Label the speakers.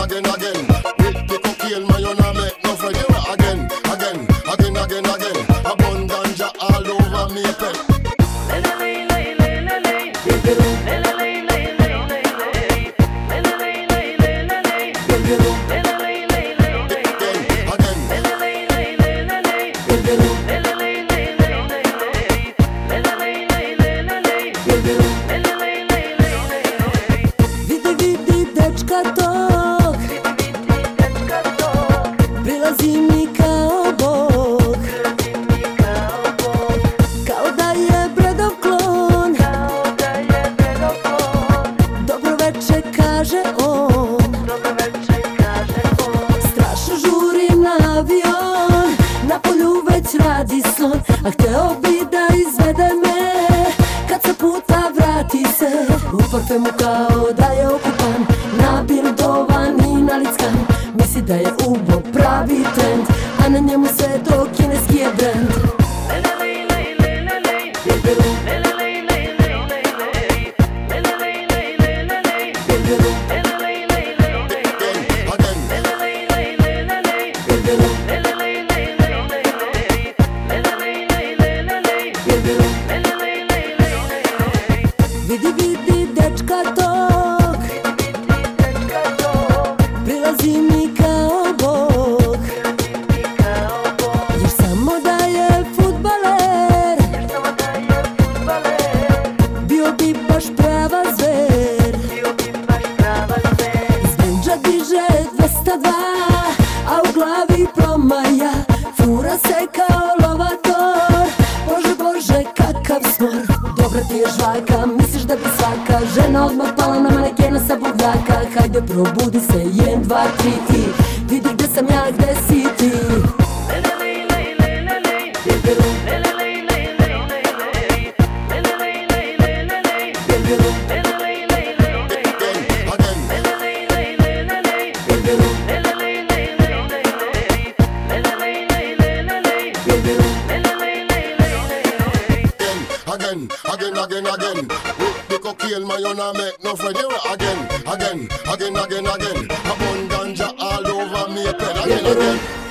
Speaker 1: again, again. With the cocaine, man, you not make no friend. Again, again, again, again, again. A bun ganja all over me pen.
Speaker 2: Prilazi mi kao Bog, kao da je Bredov klon. Dobro veče kaže on, strašno žurim na avion. Na polju već radi slon, a hteo bi da izvede me kad sa puta vrati se. U parfemu kao da je okupan, nabildovan i nalickan. Misli da je ubo pravi trend, a na njemu se to kineski je brand. Vidi, vidi dečka tog, prilazi mi kao Bog, jer samo da je fudbaler, bio bi baš prava zver. Iz bendža diže 202, a u glavi promaja, fura se kao lovator. Bože, Bože, kakav smor. Dobra ti je žvaka, misliš da bi svaka žena odmah pala na manekena sa buvljaka. Hajde probudi se, 1, 2, 3 i vidi gde sam ja, gde si ti.
Speaker 1: Again, again, again. With the cocaine, man, you not make no friend. Again, again, again, again, again. A bun ganja all over me pen. Again, again.